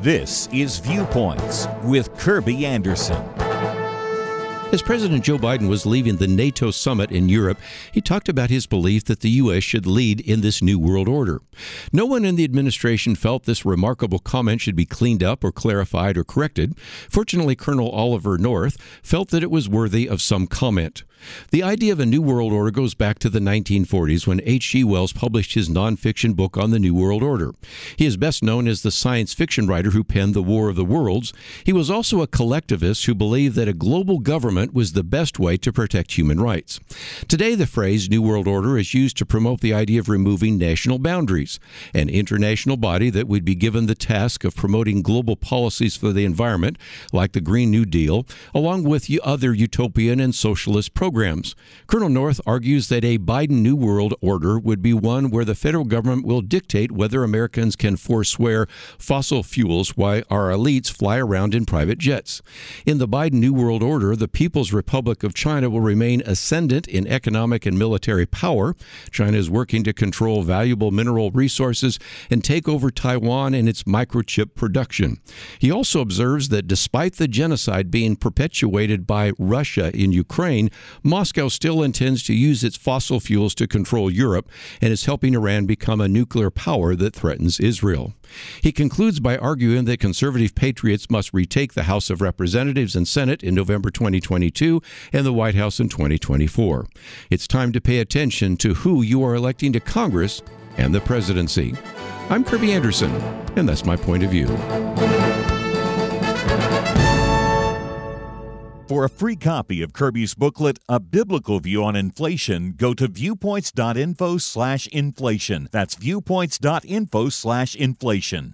This is Viewpoints with Kirby Anderson. As President Joe Biden was leaving the NATO summit in Europe, he talked about his belief that the U.S. should lead in this new world order. No one in the administration felt this remarkable comment should be cleaned up or clarified or corrected. Fortunately, Colonel Oliver North felt that it was worthy of some comment. The idea of a new world order goes back to the 1940s when H.G. Wells published his nonfiction book on the New World Order. He is best known as the science fiction writer who penned The War of the Worlds. He was also a collectivist who believed that a global government was the best way to protect human rights. Today, the phrase New World Order is used to promote the idea of removing national boundaries. An international body that would be given the task of promoting global policies for the environment, like the Green New Deal, along with other utopian and socialist programs. Colonel North argues that a Biden New World Order would be one where the federal government will dictate whether Americans can forswear fossil fuels while our elites fly around in private jets. In the Biden New World Order, the People's Republic of China will remain ascendant in economic and military power. China is working to control valuable mineral resources and take over Taiwan and its microchip production. He also observes that despite the genocide being perpetuated by Russia in Ukraine, Moscow still intends to use its fossil fuels to control Europe and is helping Iran become a nuclear power that threatens Israel. He concludes by arguing that conservative patriots must retake the House of Representatives and Senate in November 2022 and the White House in 2024. It's time to pay attention to who you are electing to Congress and the presidency. I'm Kirby Anderson, and that's my point of view. For a free copy of Kirby's booklet, A Biblical View on Inflation, go to viewpoints.info/inflation. That's viewpoints.info/inflation.